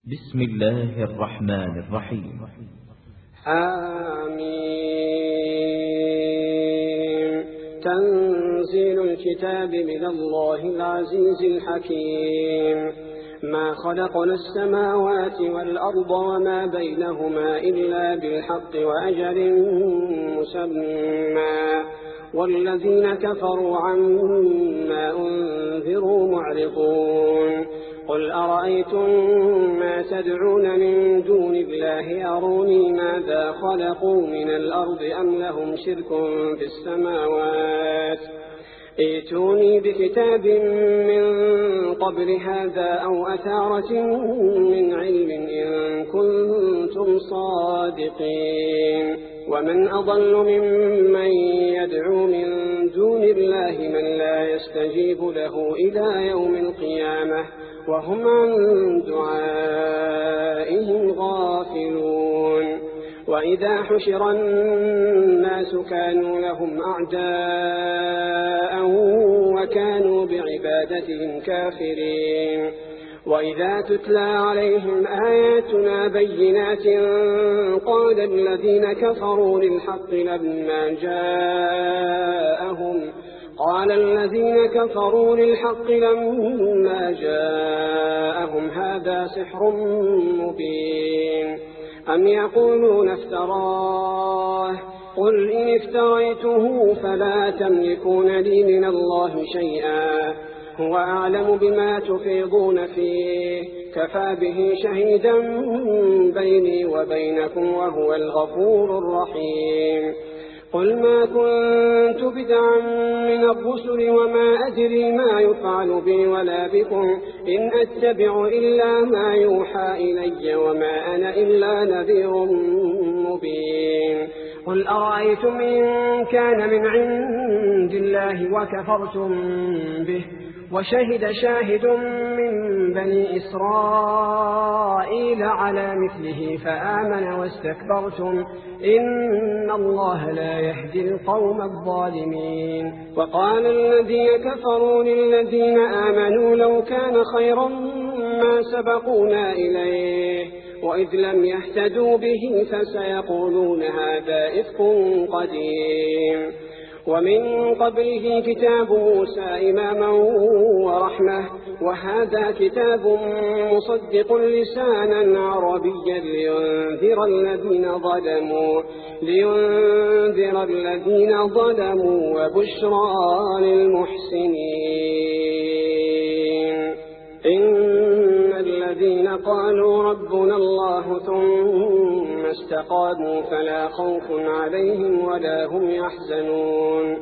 بسم الله الرحمن الرحيم. حميم. تنزيل الكتاب من الله العزيز الحكيم. ما خلقنا السماوات والأرض وما بينهما إلا بالحق وأجل مسمى، والذين كفروا عما أنذروا معرضون. قل أرأيتم ما تدعون من دون الله أروني ماذا خلقوا من الأرض أم لهم شرك في السماوات، ائتوني بكتاب من قبل هذا أو أثارة من علم إن كنتم صادقين. ومن أضل ممن يدعو من دون الله من لا يستجيب له إلى يوم القيامة وهم عن دعائهم غافلون. وإذا حشر الناس كانوا لهم أعداء وكانوا بعبادتهم كافرين. وإذا تتلى عليهم آياتنا بينات قال الذين كفروا للحق لما جاءهم هذا سحر مبين. أم يقولون افتراه، قل إن افتريته فلا تملكون لي من الله شيئا، هو أعلم بما تفيضون فيه، كفى به شهيدا بيني وبينكم وهو الغفور الرحيم. قل ما كنت بدعا من الرسل وما أدري ما يفعل بي ولا بكم، إن أتبع إلا ما يوحى إلي وما أنا إلا نذير مبين. قل أرأيتم إن كان من عند الله وكفرتم به وشهد شاهد من بني إسرائيل على مثله فآمن واستكبرتم إن الله لا يهدي القوم الظالمين. وقال الذين كفروا للذين آمنوا لو كان خيرا ما سبقونا إليه وإذ لم يهتدوا به فسيقولون هذا إفك قديم. ومن قبله كتاب موسى إماما ورحمة، وهذا كتاب مصدق لسانا عربيا لينذر الذين ظلموا وبشرى للمحسنين. إن الذين قالوا ربنا الله ثم استقاموا فلا خوف عليهم ولا هم يحزنون،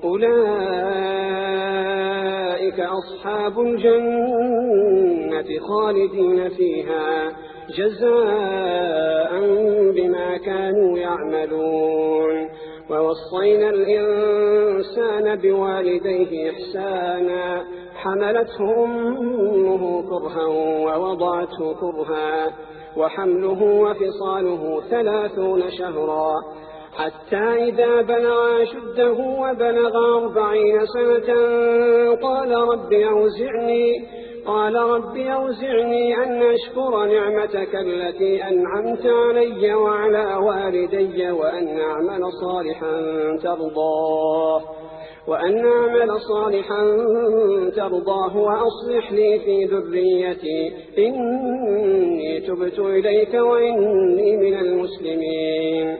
أولئك أصحاب الجنة خالدين فيها جزاء بما كانوا يعملون. ووصينا الإنسان بوالديه إحسانا، حملته أمه كرها ووضعته كرها، وحمله وفصاله 30 شهرا، حتى إذا بلغ أشده وبلغ 40 سنة قال رب أوزعني أن أشكر نعمتك التي أنعمت علي وعلى والدي وأن أعمل صالحا ترضاه وأصلح لي في ذريتي إني تبت إليك وإني من المسلمين.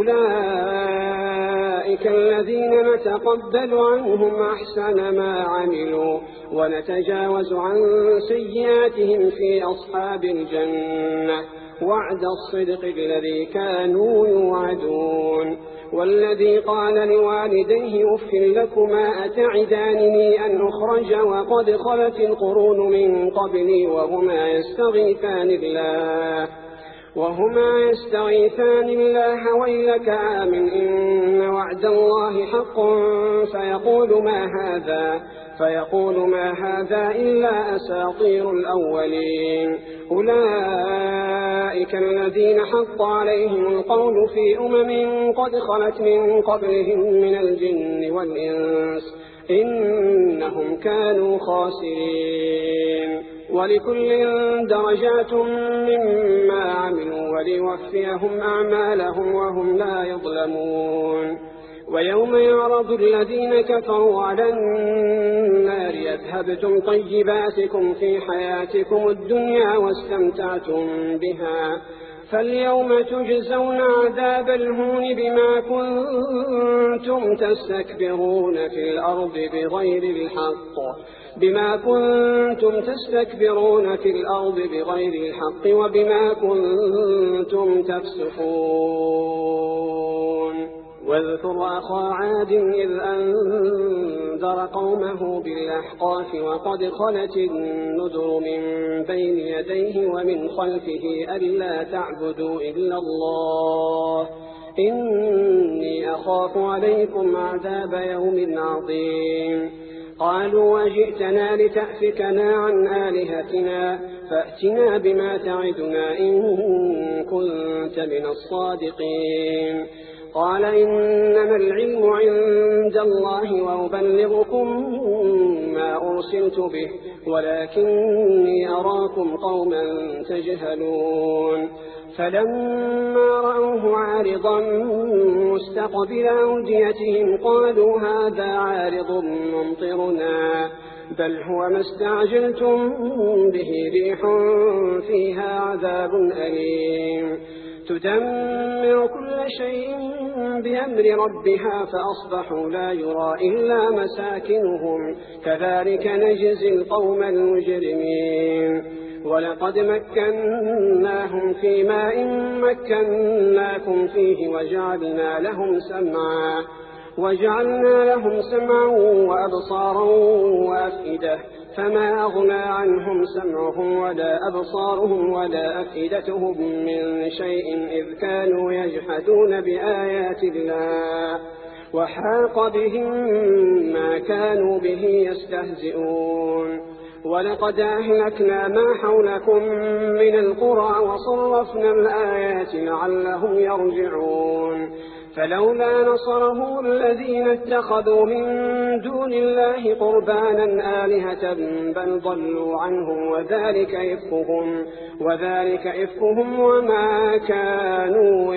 أولئك الذين نتقبل عنهم أحسن ما عملوا ونتجاوز عن سيئاتهم في أصحاب الجنة، وعد الصدق الذي كانوا يوعدون. والذي قال لوالديه أف لكما أتعدانني أن أخرج وقد خلت القرون من قبلي وهما يستغيثان الله ويلك آمن إن وعد الله حق فيقول ما هذا إلا أساطير الأولين. أولئك الذين حق عليهم القول في قد خلت من قبلهم من الجن والإنس إنهم كانوا خاسرين. ولكل درجات مما عملوا وليوفيهم أعمالهم وهم لا يظلمون. ويوم يعرض الذين كفروا على النار أذهبتم طيباتكم في حياتكم الدنيا واستمتعتم بها فاليوم تجزون عذاب الهون بما كنتم تستكبرون في الأرض بغير الحق وبما كنتم تفسقون. واذكر أخا عاد إذ أنذر قومه بالأحقاف وقد خلت النذر من بين يديه ومن خلفه ألا تعبدوا إلا الله إني أخاف عليكم عذاب يوم عظيم. قالوا وجئتنا لتأفكنا عن آلهتنا فأتنا بما تعدنا إن كنت من الصادقين. قال إنما العلم عند الله وأبلغكم ما أرسلت به ولكني أراكم قوما تجهلون. فلما رأوه عارضا مستقبل أوديتهم قالوا هذا عارض ممطرنا بل هو ما استعجلتم به ريح فيها عذاب أليم تدمر كل شيء بأمر ربها فأصبحوا لا يرى إلا مساكنهم كذلك نجزي القوم المجرمين. ولقد مكناهم في ماء مكناكم فيه وجعلنا لهم سمعا وأبصارا وأفئدة فما أغنى عنهم سمعهم ولا أبصارهم ولا أفئدتهم من شيء إذ كانوا يجحدون بآيات الله وحاق بهم ما كانوا به يستهزئون. ولقد أهلكنا ما حولكم من القرى وصرفنا الآيات لعلهم يرجعون. فلولا نصرهم الذين اتخذوا من دون الله قربانا آلهة بل ضلوا عنهم وذلك إفكهم وما كانوا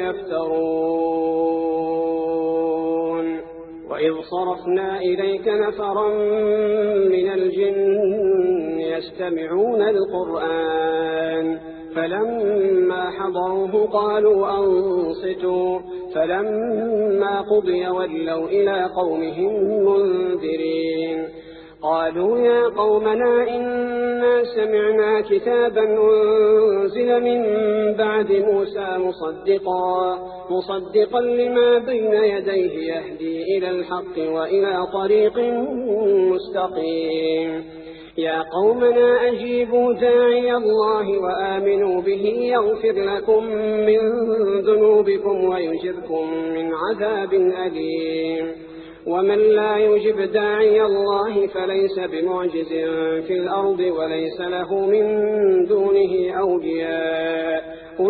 يفترون. وإذ صرفنا إليك نفرا من الجن يستمعون القرآن فلما حضروه قالوا أنصتوا فلما قضي ولوا إلى قومهم منذرين. قالوا يا قومنا إنا سمعنا كتابا أنزل من بعد موسى مصدقا لما بين يديه يهدي إلى الحق وإلى طريق مستقيم. يا قومنا أجيبوا داعي الله وآمنوا به يغفر لكم من ذنوبكم ويجركم من عذاب أليم. ومن لا يجب داعي الله فليس بمعجز في الأرض وليس له من دونه أولياء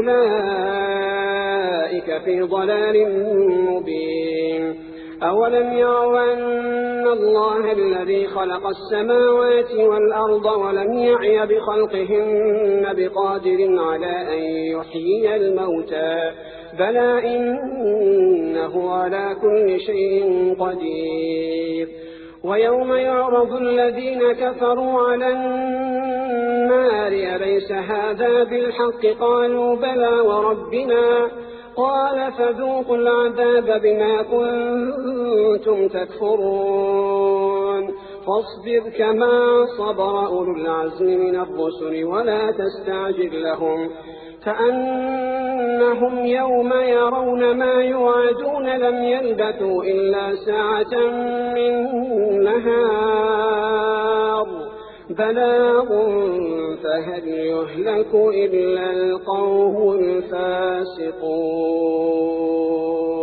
أولئك في ضلال مبين. أولم يروا أن الله الذي خلق السماوات والأرض ولم يعي بخلقهن بقادر على أن يحيي الموتى بلى إنه على كل شيء قدير. ويوم يعرض الذين كفروا على النار أليس هذا بالحق قالوا بلى وربنا قال فذوقوا العذاب بما كنتم تكفرون. فاصبر كما صبر أولو العزم من الرسل ولا تستعجل لهم كأنهم يوم يرون ما يوعدون لم يلبثوا إلا ساعة من نهار بلاغ فهل يهلك إلا القوم الفاسقون.